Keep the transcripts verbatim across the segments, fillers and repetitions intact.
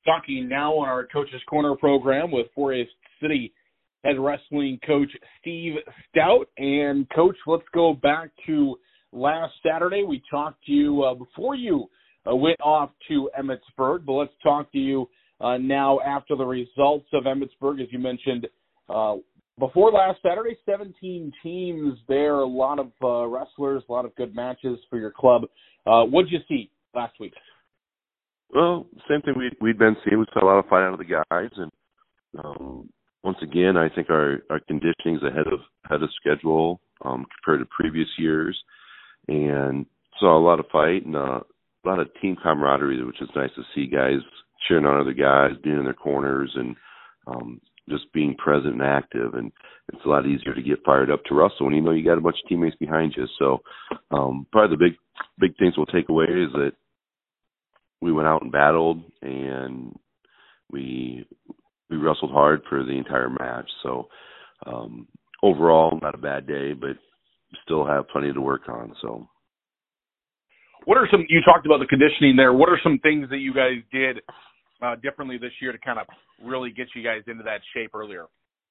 talking now on our Coach's Corner program with Forest City head wrestling coach Steve Stout. And, Coach, let's go back to last Saturday. We talked to you uh, before you uh, went off to Emmetsburg, but let's talk to you uh, now after the results of Emmetsburg. As you mentioned, uh, before last Saturday, seventeen teams there, a lot of uh, wrestlers, a lot of good matches for your club. Uh, what did you see last week? Well, same thing we, we'd been seeing. We saw a lot of fight out of the guys, and um, once again, I think our, our conditioning is ahead of ahead of schedule um, compared to previous years, and saw a lot of fight and uh, a lot of team camaraderie, which is nice to see. Guys cheering on other guys, being in their corners, and um, just being present and active. And it's a lot easier to get fired up to wrestle when you know you got a bunch of teammates behind you. So um, probably the big big things we'll take away is that we went out and battled, and we we wrestled hard for the entire match. So um, overall, not a bad day, but still have plenty to work on. So, what are some? You talked about the conditioning there. What are some things that you guys did uh, differently this year to kind of really get you guys into that shape earlier?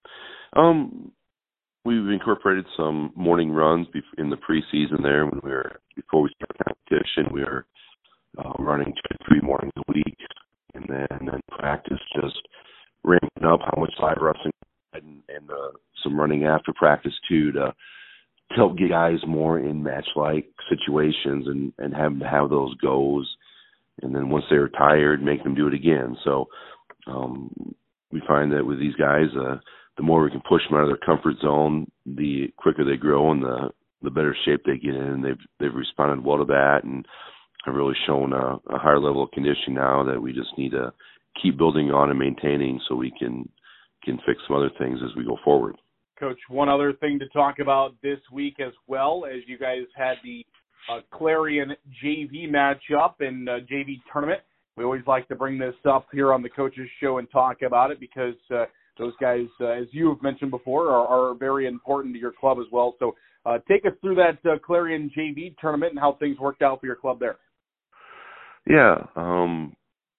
Um, we've incorporated some morning runs in the preseason there when we were before we started competition. We were Uh, running two to three mornings a week, and then and then practice just ramping up how much live wrestling and, and uh, some running after practice too to, to help get guys more in match-like situations and, and have them to have those goes. And then once they were tired, make them do it again. So um, we find that with these guys, uh, the more we can push them out of their comfort zone, the quicker they grow and the, the better shape they get in. They've they've responded well to that, and have really shown a, a higher level of conditioning now that we just need to keep building on and maintaining so we can can fix some other things as we go forward. Coach, one other thing to talk about this week as well, as you guys had the uh, Clarion J V matchup and uh, J V tournament. We always like to bring this up here on the Coach's Show and talk about it because uh, those guys, uh, as you have mentioned before, are, are very important to your club as well. So uh, take us through that uh, Clarion J V tournament and how things worked out for your club there. Yeah, um,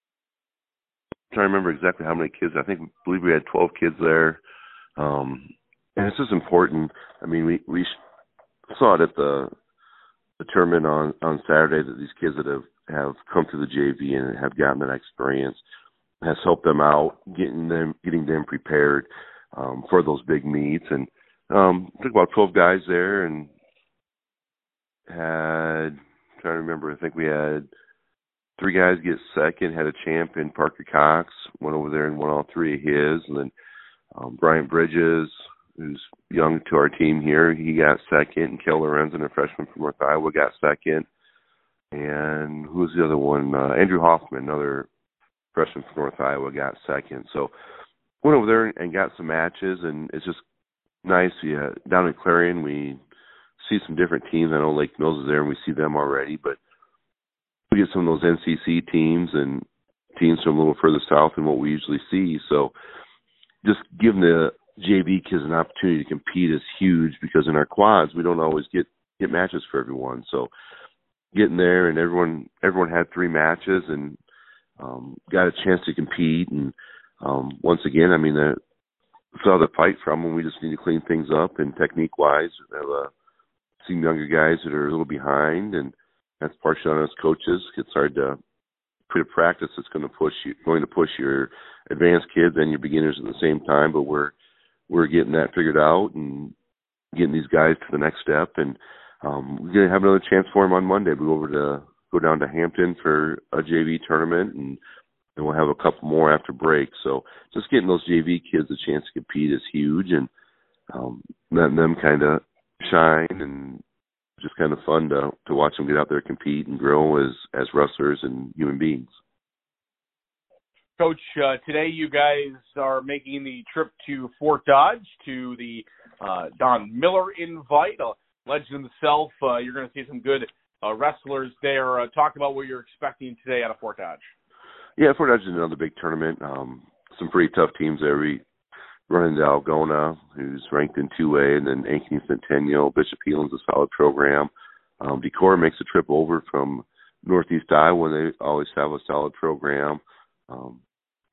I'm trying to remember exactly how many kids. I think, believe we had twelve kids there, um, and it's just important. I mean, we we saw it at the the tournament on, on Saturday that these kids that have, have come to the J V and have gotten that experience has helped them out, getting them getting them prepared um, for those big meets. And um, took about twelve guys there, and had I'm trying to remember. I think we had three guys get second, had a champion, Parker Cox, went over there and won all three of his. And then um, Brian Bridges, who's young to our team here, he got second. And Kel Lorenzen, a freshman from North Iowa, got second. And who was the other one? Uh, Andrew Hoffman, another freshman from North Iowa, got second. So went over there and got some matches, and it's just nice. Yeah, down in Clarion, we see some different teams. I know Lake Mills is there, and we see them already, but we get some of those N C C teams and teams from a little further south than what we usually see. So just giving the J V kids an opportunity to compete is huge, because in our quads, we don't always get, get matches for everyone. So getting there, and everyone everyone had three matches and um, got a chance to compete. And um, once again, I mean, the, saw the fight from them. We just need to clean things up, and technique-wise, we have uh, some younger guys that are a little behind, and that's partially on us coaches. It's hard to put a practice that's going to push you, going to push your advanced kids and your beginners at the same time. But we're we're getting that figured out and getting these guys to the next step. And um, we're going to have another chance for them on Monday. We go over to go down to Hampton for a J V tournament, and then we'll have a couple more after break. So just getting those J V kids a chance to compete is huge, and um, letting them kind of shine, and just kind of fun to to watch them get out there, compete, and grow as as wrestlers and human beings. Coach, uh, today you guys are making the trip to Fort Dodge to the uh, Don Miller Invite, a legend himself. Uh, you're going to see some good uh, wrestlers there. Uh, talk about what you're expecting today out of Fort Dodge. Yeah, Fort Dodge is another big tournament. Um, some pretty tough teams there. We run into Algona, who's ranked in two A, and then Ankeny Centennial. Bishop Heelan's a solid program. Um, Decorah makes a trip over from Northeast Iowa. They always have a solid program. Um,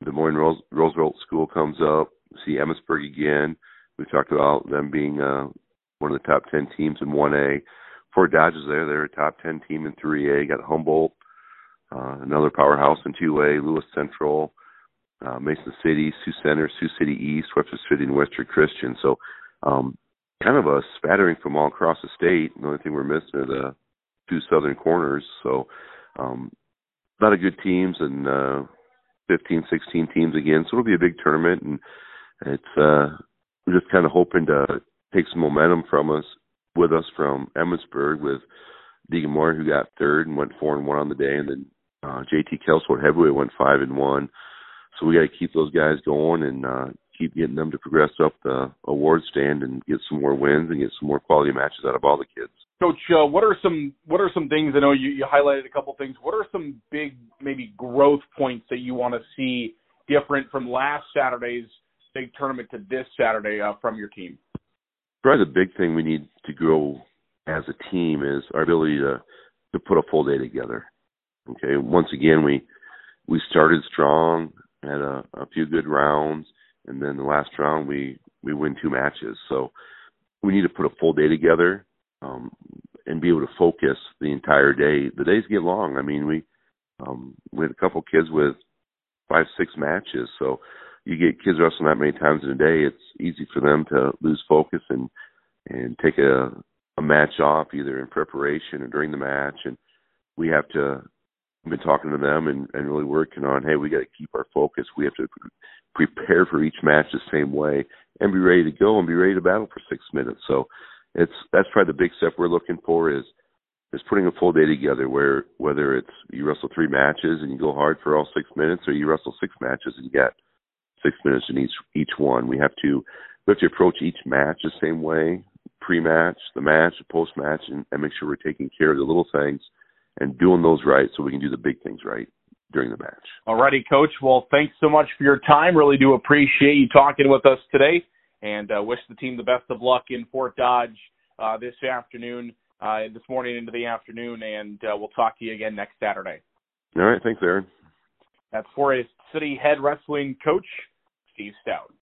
Des Moines Rose, Roosevelt School comes up. See Emmitsburg again. We talked about them being uh, one of the top ten teams in one A. Fort Dodge is there. They're a top ten team in three A. Got Humboldt, uh, another powerhouse in two A. Lewis Central, uh, Mason City, Sioux Center, Sioux City East, Webster City, and Western Christian. So um, kind of a spattering from all across the state. The only thing we're missing are the two southern corners. So um, a lot of good teams and uh, fifteen, sixteen teams again. So it'll be a big tournament, and it's uh, we're just kind of hoping to take some momentum from us with us from Emmitsburg with Deegan Moore, who got third and went four and one on the day, and then uh, J T Kelsford Heavyweight went five and one. So we got to keep those guys going and uh, keep getting them to progress up the award stand and get some more wins and get some more quality matches out of all the kids. Coach, uh, what are some what are some things? I know you, you highlighted a couple things. What are some big maybe growth points that you want to see different from last Saturday's big tournament to this Saturday uh, from your team? Probably the big thing we need to grow as a team is our ability to, to put a full day together. Okay, once again, we we started strong, had a, a few good rounds, and then the last round we, we win two matches. So we need to put a full day together um, and be able to focus the entire day. The days get long. I mean, we um, we had a couple kids with five, six matches, so you get kids wrestling that many times in a day, it's easy for them to lose focus and and take a, a match off either in preparation or during the match. And we have to we've been talking to them and, and really working on, hey, we got to keep our focus. We have to prepare for each match the same way and be ready to go and be ready to battle for six minutes. So it's that's probably the big step we're looking for is is putting a full day together where whether it's you wrestle three matches and you go hard for all six minutes or you wrestle six matches and you got six minutes in each each one. We have to we have to approach each match the same way, pre-match, the match, the post-match, and, and make sure we're taking care of the little things and doing those right so we can do the big things right during the match. All righty, Coach. Well, thanks so much for your time. Really do appreciate you talking with us today, and uh, wish the team the best of luck in Fort Dodge uh, this afternoon, uh, this morning into the afternoon, and uh, we'll talk to you again next Saturday. All right. Thanks, Aaron. That's Forest City head wrestling coach Steve Stout.